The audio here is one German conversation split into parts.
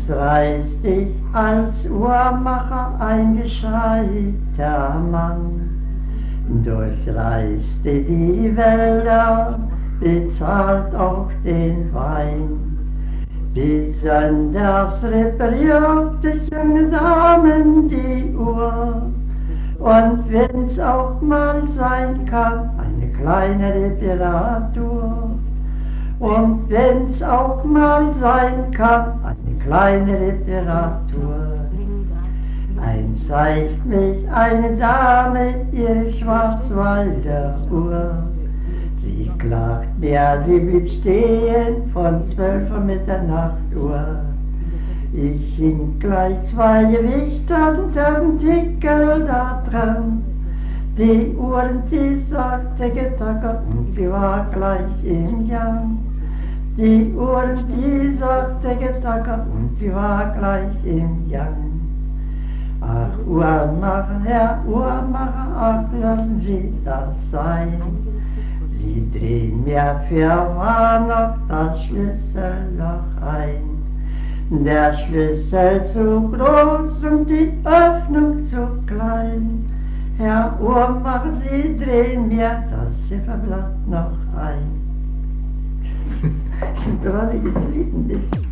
Es reißt dich als Uhrmacher ein gescheiter Mann, durchreiste die Wälder, bezahlt auch den Wein. Besonders reparierte junge Damen die Uhr, und wenn's auch mal sein kann, eine kleine Reparatur. Und wenn's auch mal sein kann, eine kleine Reparatur. Eins zeigt mich eine Dame ihre Schwarzwälder Uhr. Sie klagt mir, sie blieb stehen von 12 Uhr Mitternacht. Ich hing gleich 2 Gewichter und einen Tickel da dran. Die Uhren, die sagte getackert und sie war gleich im Gang. Die Uhren, die sagte getackert und sie war gleich im Gang. Ach, Uhrmacher, Herr Uhrmacher, ach, lassen Sie das sein. Sie drehen mir für wahr noch das Schlüsselloch ein. Der Schlüssel zu groß und die Öffnung zu klein. Herr Uhrmacher, Sie drehen mir das Zifferblatt noch ein. Das ist ein drolliges Lied, ein bisschen.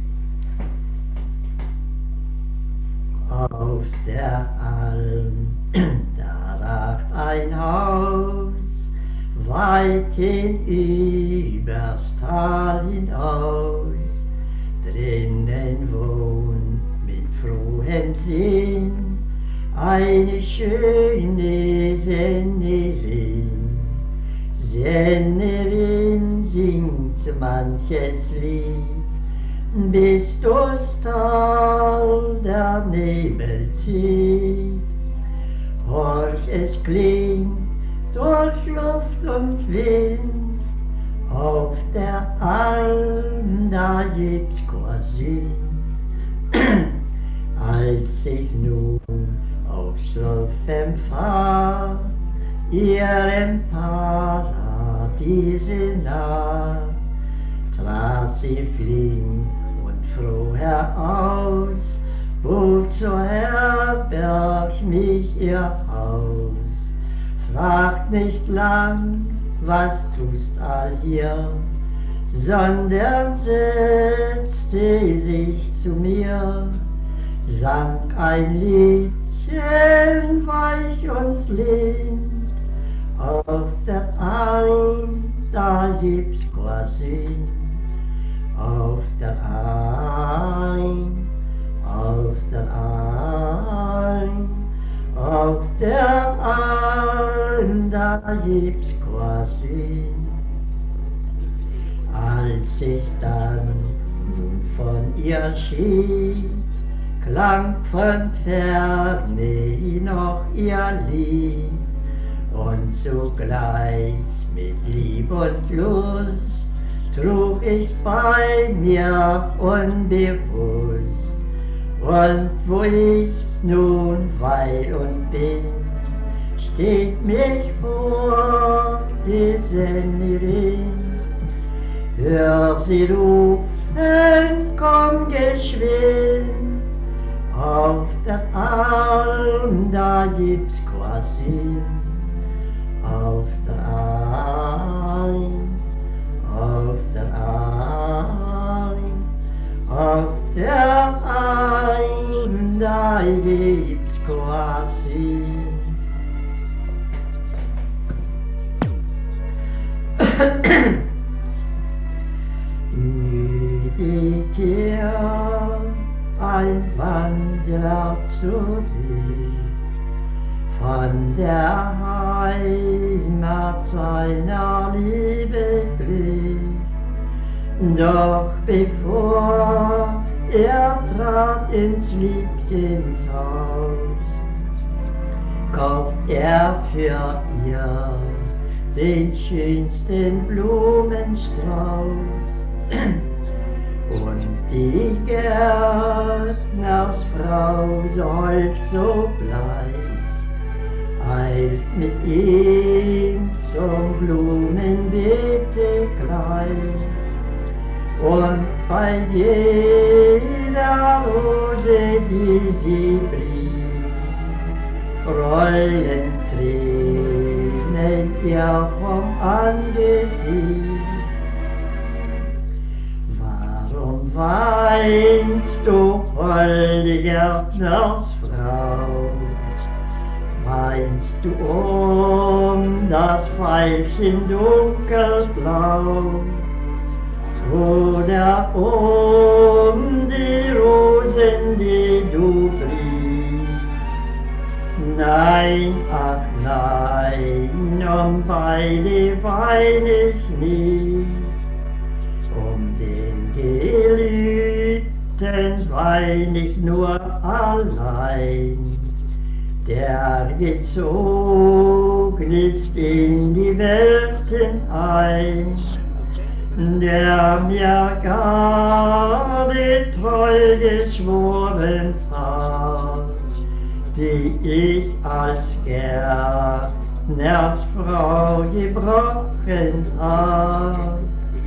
Auf der Alm, da ragt ein Haus, weit hinübers Tal hinaus. Drinnen wohnt mit frohem Sinn eine schöne Sennerin. Sennerin singt manches Lied, bis durchs Tal der Nebel zieht. Horch, es klingt durch Luft und Wind, auf der Alm, da gibt's Chorsing. Als ich nun auf Schloss empfahr, ihrem Paradiese nah, trat sie flink und froh heraus, wozu herberg mich ihr Haus. Fragt nicht lang, was tust allhier, sondern setzte sich zu mir, sang ein Liedchen weich und lind. Auf der Alm, da gibt's Chorsing. Auf der Alm, auf der Alm, auf der Alm, da gibt's Chorsing. Als ich dann nun von ihr schied, klang von ferne noch ihr Lied, und zugleich mit Lieb und Lust trug ich's bei mir unbewusst. Und wo ich nun weil und bin, steht mich vor die Sennerin. Hör sie rufen, komm geschwind, auf der Alm, da gibt's Chorsing. Auf der Alm, auf der Alm, auf der Alm, da gibt's Chorsing. Müde kehrt ein Wanderer zurück, von der Heimat seiner Liebe Glück. Doch bevor er trat ins Liebchens Haus, kauft er für ihr den schönsten Blumenstrauß. Und die Gärtnersfrau seufzt sogleich, eilt mit ihm zum Blumenbeete gleich. Und bei jedem der Rose, die sie blieb, rollen Tränen ihr vom Angesicht. Warum weinst du, holde Gärtnersfrau? Weinst du das Veilchen dunkelblau? Oder die Rosen, die du bliebst? Nein, ach nein, beide wein ich nicht. Den Geliebten wein ich nur allein, der gezogen ist in die Welten ein, der mir gar die Treu geschworen hat, die ich als Gärtnersfrau gebrochen hat.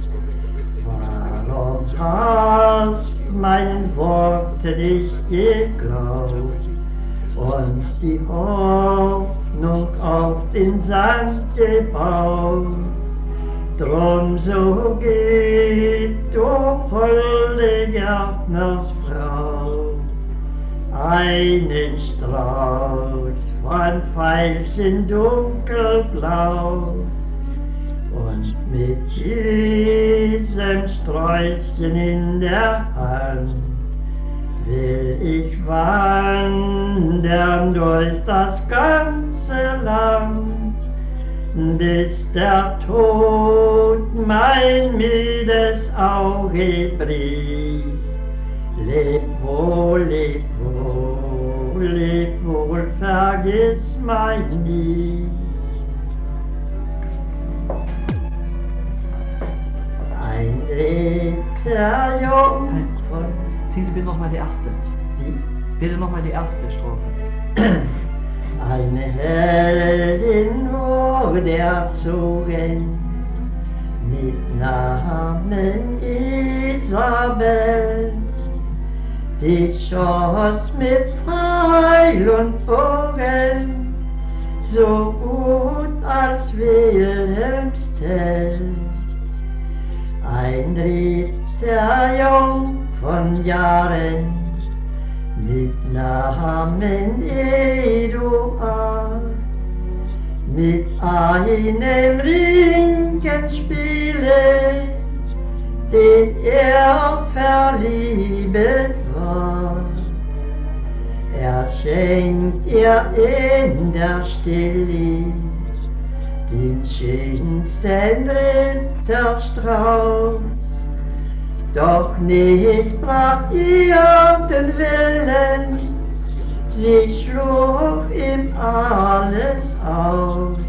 Warum hast meinen Worten nicht geglaubt und die Hoffnung auf den Sand gebaut? Drum so geht, du holde Gärtnersfrau, einen Strauß von Veilchen dunkelblau. Und mit diesem Sträußchen in der Hand will ich wandern durch das ganze Land, bis der Tod mein müdes Auge bricht. Leb wohl, vergiss mein nicht. Ein dritter Jungfrau. Singen Sie bitte nochmal die erste. Wie? Bitte nochmal die erste Strophe. Eine Heldin wurde erzogen mit Namen Isabel. Die schoss mit Pfeil und Bogen so gut als Wilhelms Tell. Ein dritter Jung von Jahren mit Namen Eduard, mit einem Ringenspiele, den verliebet war. Schenkt ihr in der Stille den schönsten Ritterstrauß. Doch nicht brach ihr den Willen, sie schlug ihm alles aus.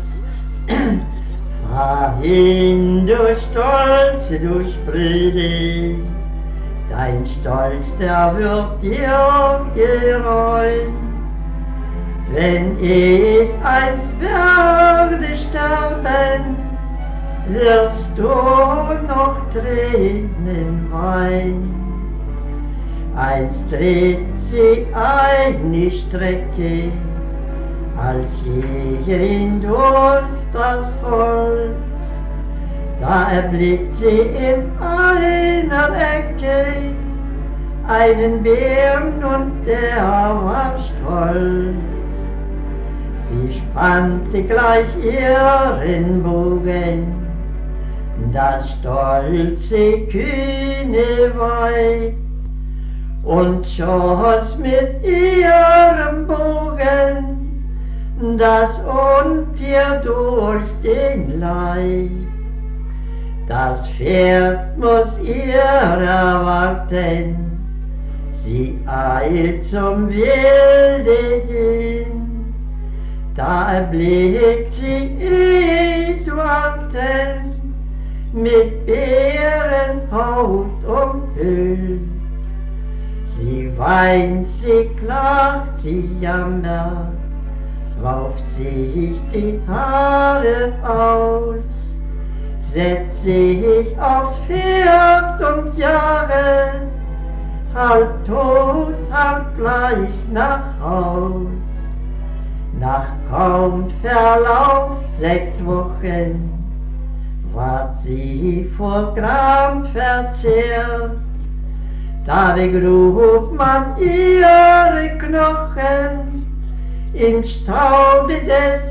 Fahr hin, du Stolz, du Sprüde, dein Stolz, der wird dir gereut. Wenn ich einst werde sterben, wirst du noch Tränen weinen. Einst tritt sie eine Strecke, als Jägerin durch das Holz. Da erblickt sie in einer Ecke einen Bären und der war stolz. Sie spannte gleich ihren Bogen, das stolze, kühne Weib, und schoss mit ihrem Bogen das Untier durch den Leib. Das Pferd muss ihr erwarten, sie eilt zum Wilde hin. Da erblickt sie Eduarden mit Bärenhaut umhüllt. Sie weint, sie klagt, sie jammert, rauft sich die Haare aus, setzt sich aufs Pferd und jahre, halb tot, halb gleich nach Haus. Nach kaum Verlauf 6 Wochen ward sie vor Gram verzehrt. Da begrub man ihre Knochen im Staube des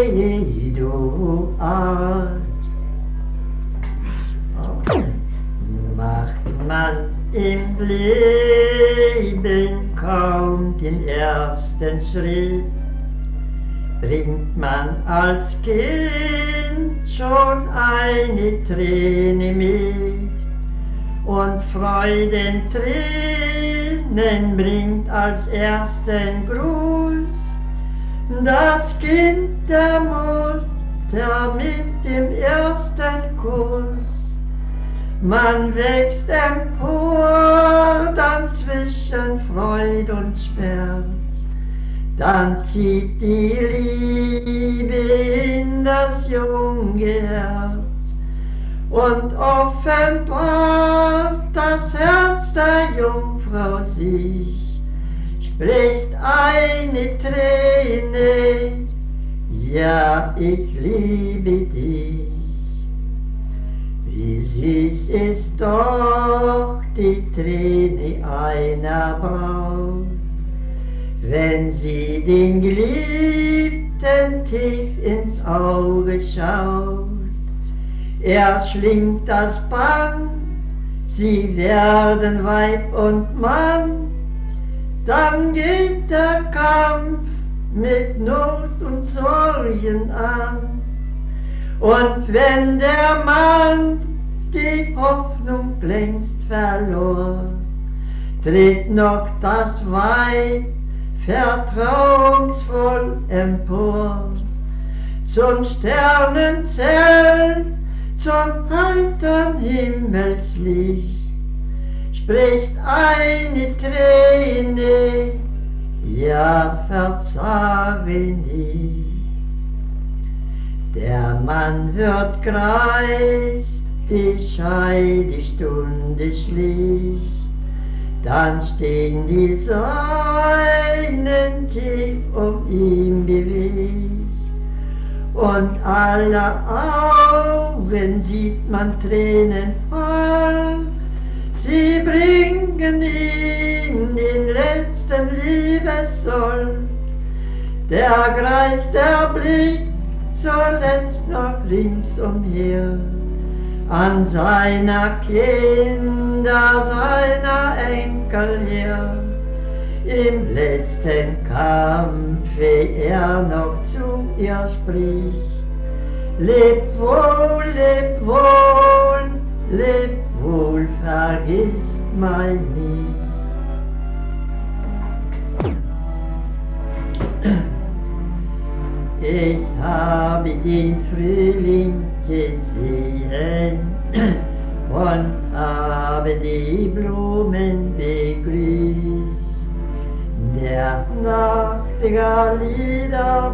Eduards. Macht man im Leben kaum den ersten Schritt, bringt man als Kind schon eine Träne mit, und Freudentränen bringt als ersten Gruß das Kind der Mutter mit dem ersten Kuss. Man wächst empor, dann zwischen Freud und Schmerz, dann zieht die Liebe in das junge Herz und offenbart das Herz der Jungfrau sich, spricht eine Träne, ja, ich liebe dich. Wie süß ist doch die Träne einer Braut, wenn sie den Geliebten tief ins Auge schaut. Er schlingt das Band, sie werden Weib und Mann, dann geht der Kampf mit Not und Sorgen an. Und wenn der Mann die Hoffnung längst verlor, tritt noch das Weib vertrauensvoll empor, zum Sternenzelt, zum heitern Himmelslicht, spricht eine Träne, ja, verzage nicht. Der Mann wird greis, die Scheidestunde schlicht, dann stehen die Säulen tief um ihn bewegt, und aller Augen sieht man Tränen voll, sie bringen ihn den letzten Liebessold. Der Greis, der blickt zuletzt noch ringsumher, an seiner Kinder, seiner Enkel her, im letzten Kampfe er noch zu ihr spricht. Leb wohl, leb wohl, leb wohl, vergiss mein nicht. Ich habe den Frühling gesehen und habe die Blumen begrüßt, der Nachtigall Lieder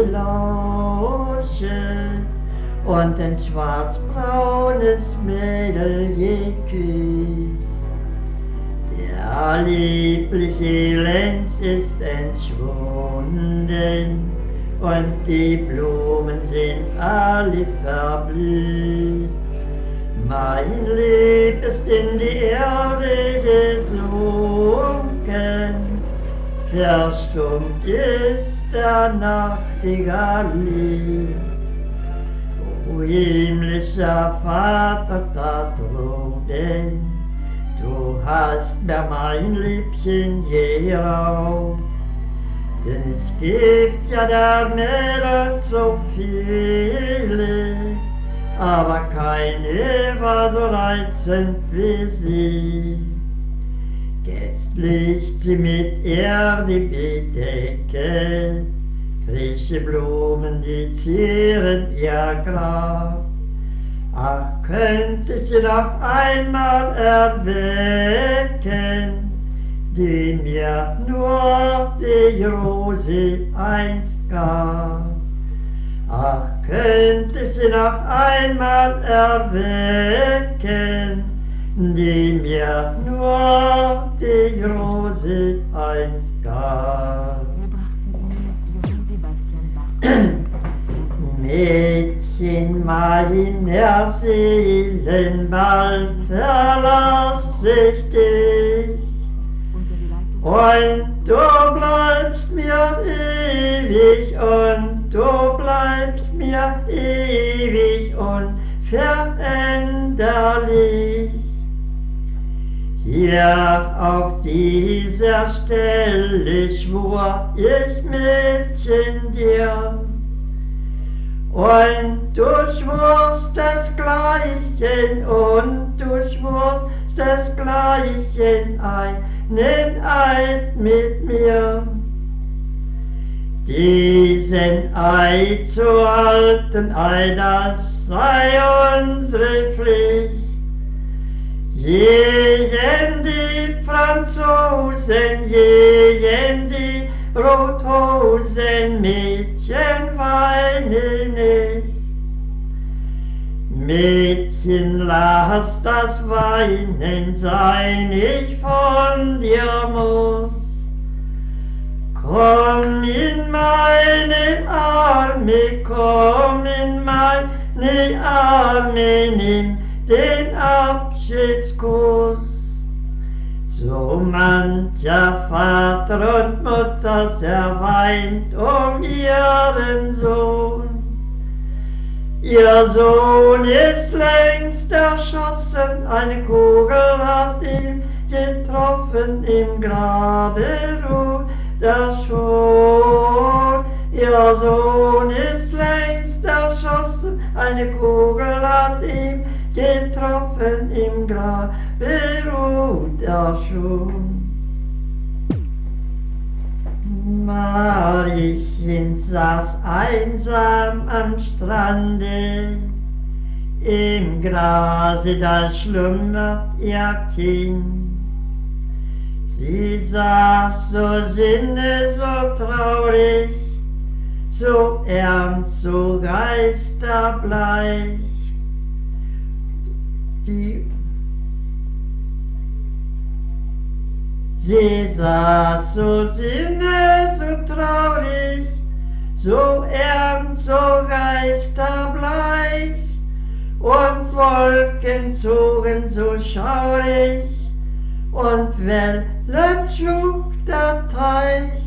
belauscht und ein schwarzbraunes Mädel geküsst. Der liebliche Lenz ist entschwunden und die Blumen sind alle verblüht. Mein Lieb ist in die Erde gesunken, verstummt ist der Nachtigall Lied. O himmlischer Vater da drunten, du hast mir mein Liebchen geraubt. Denn es gibt ja der Mädel so viele, aber keine war so reizend wie sie. Jetzt liegt sie mit Erde bedeckt, frische Blumen, die zieren ihr Grab. Ach, könnte sie noch einmal erwecken, die mir nur die Rose einst gab. Ach, könnte sie noch einmal erwecken, die mir nur die Rose einst gab. Mädchen, meiner Seelen, bald verlass ich dich, und du bleibst mir ewig, und du bleibst mir ewig unveränderlich. Hier auf dieser Stelle schwur ich, Mädchen, dir, und du schwurst desgleichen, und du schwurst desgleichen einen Eid mit mir. Diesen Eid zu halten, das sei unsere Pflicht. Jenen die Franzosen, jenen die Rothosen, Mädchen, weine nicht. Mädchen, lass das Weinen sein, ich von dir muss. Komm in meine Arme, komm in meine Arme, nimm den Abschiedskuss. So mancher Vater und Mutter, der weint ihren Sohn. Ihr Sohn ist längst erschossen, eine Kugel hat ihn getroffen, im Grabe ruht er schon. Ihr Sohn ist längst erschossen, eine Kugel hat ihn getroffen, im Grabe ruht er schon. Mariechen saß einsam am Strande, im Grase da schlummert ihr Kind. Sie saß so sinne, so traurig, so ernst, so geisterbleich. Sie saß so sinne, so traurig, so ernst, so geisterbleich, und Wolken zogen so schaurig, und Wellen schlug der Teich.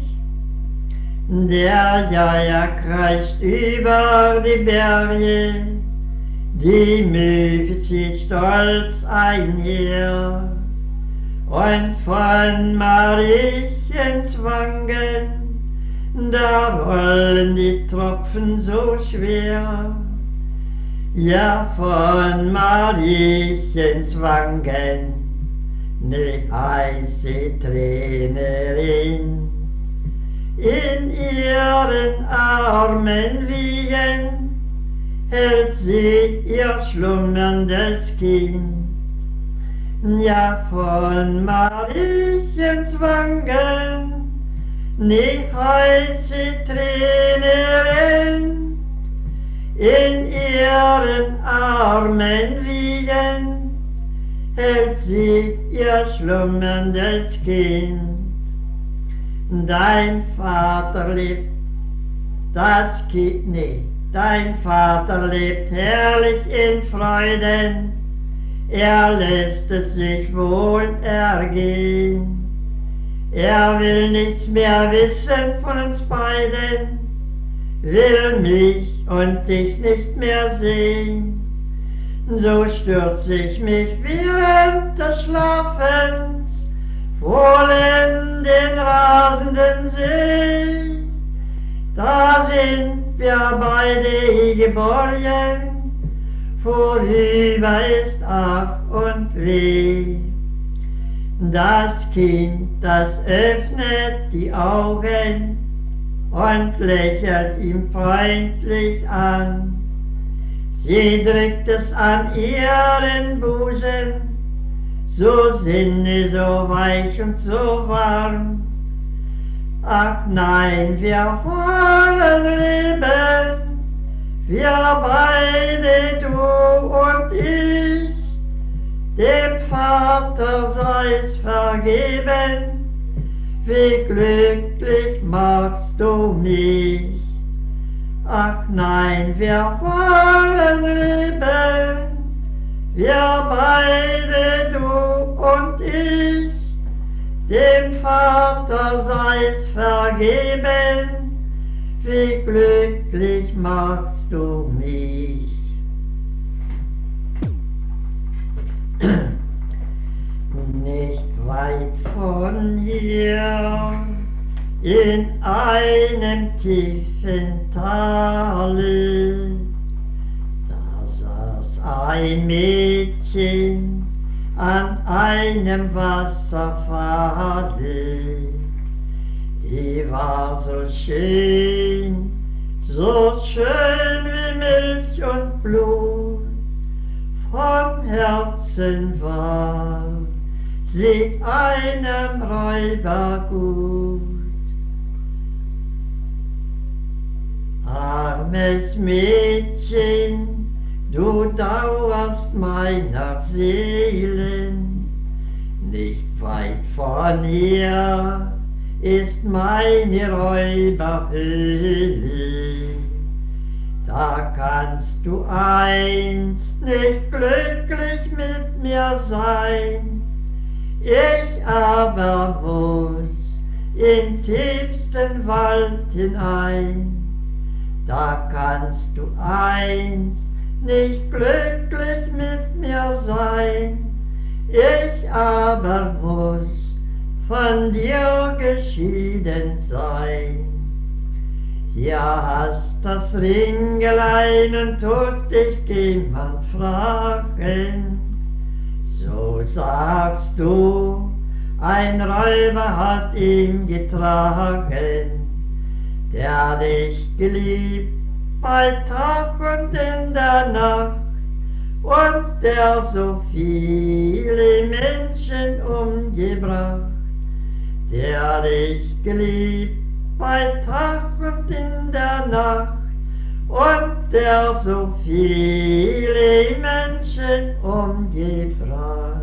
Der Geier kreist über die Berge, die Möwe zieht stolz einher, und von Mariechens Wangen, da rollen die Tropfen so schwer. Ja, von Mariechens Wangen, ne heiße Tränerin, in ihren Armen wiegen, hält sie ihr schlummerndes Kind. Ja, von Mariechens Wangen, ne heiße Tränerin, in ihren Armen wiegen, hält sie ihr schlummerndes Kind. Dein Vater lebt, das Kind nicht, dein Vater lebt herrlich in Freuden, er lässt es sich wohl ergehen. Er will nichts mehr wissen von uns beiden, will mich und dich nicht mehr sehen. So stürze ich mich während des Schlafens voll in den rasenden See. Da sind wir beide geborgen, vorüber ist Ach und Weh. Das Kind, das öffnet die Augen und lächelt ihm freundlich an. Sie drückt es an ihren Busen, so sinne, so weich und so warm. Ach nein, wir wollen leben, wir beide, du und ich, dem Vater sei's vergeben, wie glücklich machst du mich. Ach nein, wir wollen leben, wir beide, du und ich, dem Vater sei's vergeben, wie glücklich machst du mich. Nicht weit von hier, in einem tiefen Tale, da saß ein Mädchen an einem Wasserfale. Die war so schön wie Milch und Blut, vom Herzen war sie einem Räuber gut. Armes Mädchen, du dauerst meiner Seelen, nicht weit von hier ist meine Räuberhöhle. Da kannst du einst nicht glücklich mit mir sein, ich aber muss im tiefsten Wald hinein. Da kannst du einst nicht glücklich mit mir sein, ich aber muss von dir geschieden sein. Hier hast das Ringelein und tut dich jemand fragen, so sagst du, ein Räuber hat ihn getragen, der dich geliebt bei Tag und in der Nacht, und der so viele Menschen umgebracht, der dich geliebt bei Tag und in der Nacht, und der so viele Menschen umgebracht.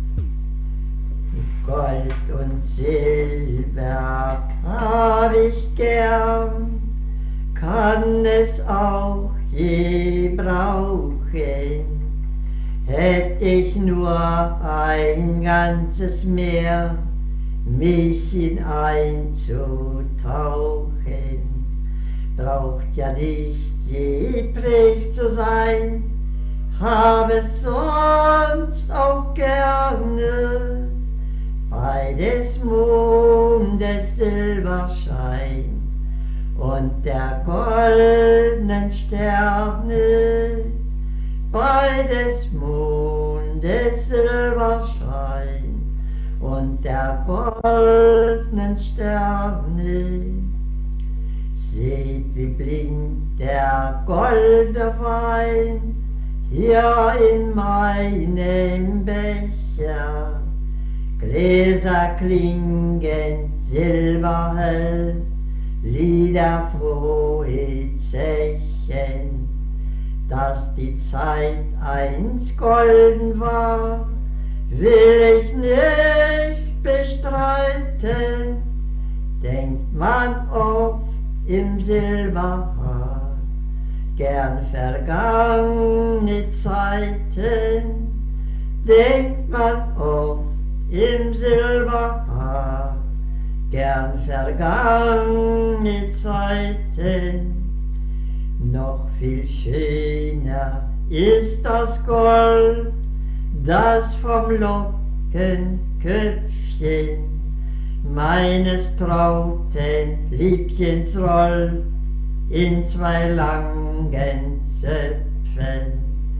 Gold und Silber hab ich gern, kann es auch je brauchen, hätt ich nur ein ganzes Meer, mich hineinzutauchen. Braucht ja nicht lieblich zu sein, hab es sonst auch gerne, bei des Mondes Silberschein und der goldenen Sterne, bei des Mondes Silberschein und der goldenen Sterne. Seht, wie blinkt der goldene Wein hier in meinem Becher. Gläser klingen silberhell, Lieder frohe Zechen. Dass die Zeit einst golden war, will ich nicht bestreiten. Denkt man oft im Silberhaar, gern vergangene Zeiten. Denkt man oft im Silberhaar, gern vergangene Zeiten. Noch viel schöner ist das Gold, das vom Lockenköpfchen meines trauten Liebchens rollt in zwei langen Zöpfen.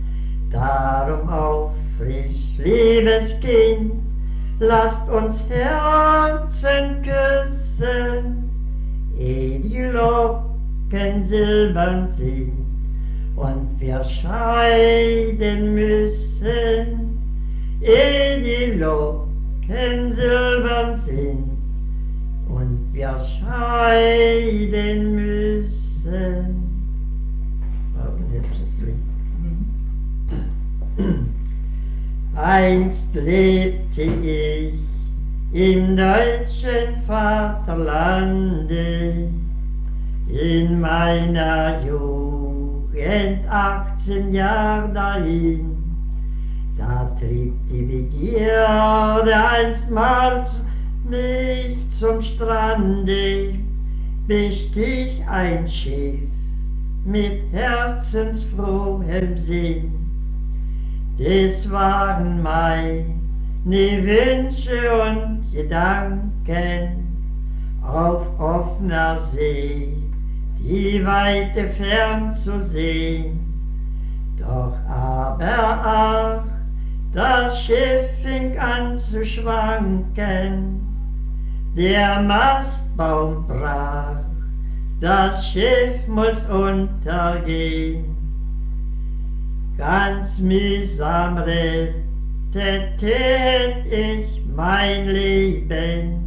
Darum auf frisch, liebes Kind, lasst uns Herzen küssen, ehe die Locken silbern sind und wir scheiden müssen, ehe die Locken silbern sind und wir scheiden müssen. Ein hübsches Lied. Einst lebte ich im deutschen Vaterlande, in meiner Jugend 18 Jahre dahin. Da trieb die Begierde einstmals mich zum Strande, bestieg ein Schiff mit herzensfrohem Sinn. Das waren meine Wünsche und Gedanken, auf offener See die Weite fern zu sehen. Doch aber ach, das Schiff fing an zu schwanken, der Mastbaum brach, das Schiff muss untergehen. Ganz mühsam rettete ich mein Leben.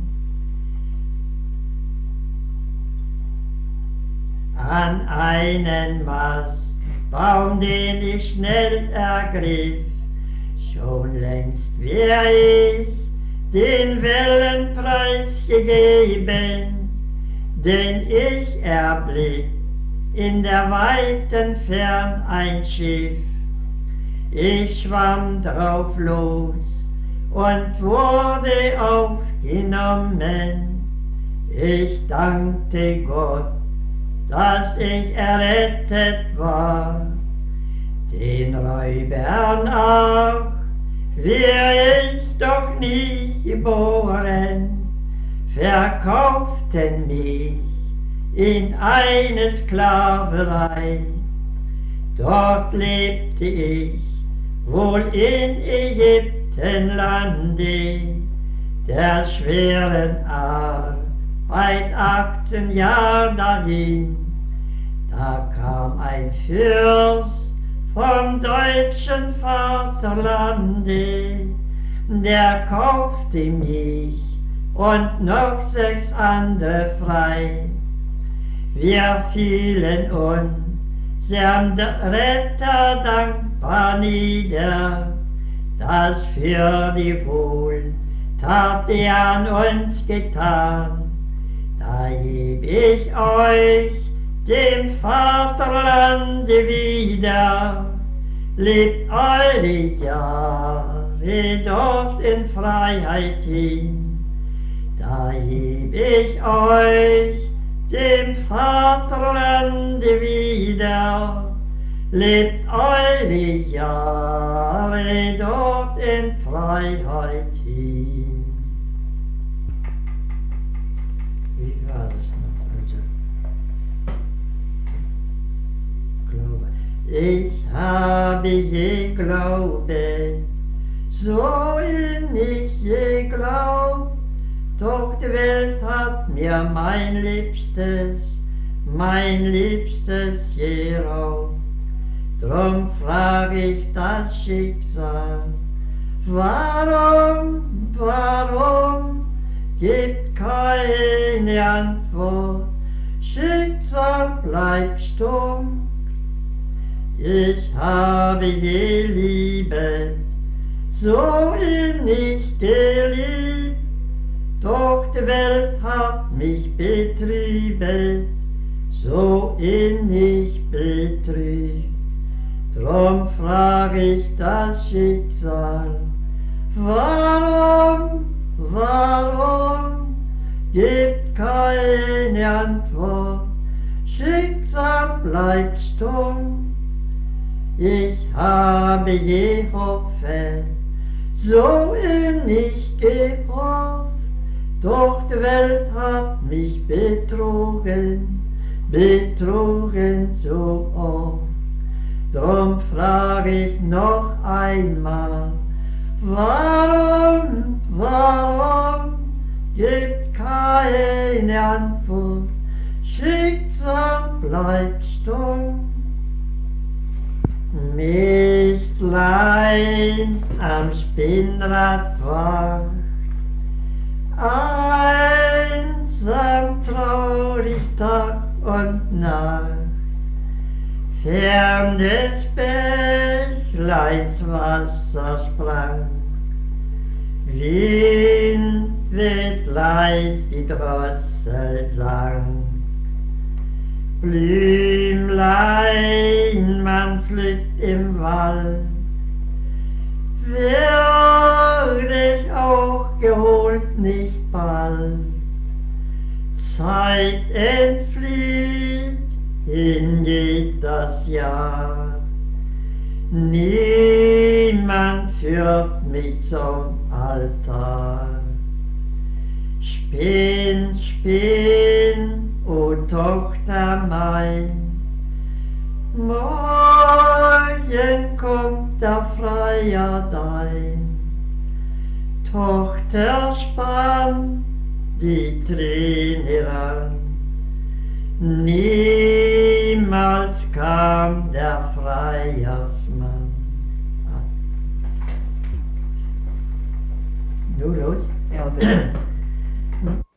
An einen Mastbaum, den ich schnell ergriff, schon längst wär ich den Wellen preisgegeben, denn ich erblick in der weiten Fern ein Schiff. Ich schwamm drauf los und wurde aufgenommen. Ich dankte Gott, dass ich errettet war. Den Räubern auch wär ich doch nie geboren, verkauften mich in eine Sklaverei. Dort lebte ich wohl in Ägyptenlande, der schweren Arbeit 18 Jahre dahin. Da kam ein Fürst vom deutschen Vaterlande, der kaufte mich und noch 6 andere frei. Wir fielen unserem Retter dankbar nieder, das für die Wohltat, die an uns getan. Da heb ich euch dem Vaterlande wieder, lebt eure Jahre dort in Freiheit hin. Da heb ich euch dem Vaterlande wieder, lebt eure Jahre dort in Freiheit hin. Wie war das noch? Also, Glaube. Ich habe geglaubt, so innig geglaubt, doch die Welt hat mir mein Liebstes geraubt. Drum frag ich das Schicksal, warum gibt keine Antwort, Schicksal bleibt stumm. Ich habe geliebt, so innig geliebt, doch die Welt hat mich betrübet, so innig betrübt. Drum frag ich das Schicksal, warum gibt keine Antwort, Schicksal bleibt stumm. Ich habe gehofft, so innig gehofft, doch die Welt hat mich betrogen so oft. Drum frag ich noch einmal, warum gibt keine Antwort, Schicksal bleibt stumm. Mägdlein am Spinnrad wacht, einsam, traurig Tag und Nacht, fern des Bächleins ins Wasser sprang. Wind weht leis, die Drossel sang. Blümlein man pflückt im Wald, werd ich auch geholt nicht bald. Zeit entflieht, hingeht das Jahr, niemand führt mich zum Altar. Spinn, spinn, o Tochter mein, morgen kommt der Freier dein. Tochter, spann die Träne heran, niemals kam der Freiersmann. Nun los. Ja, bitte.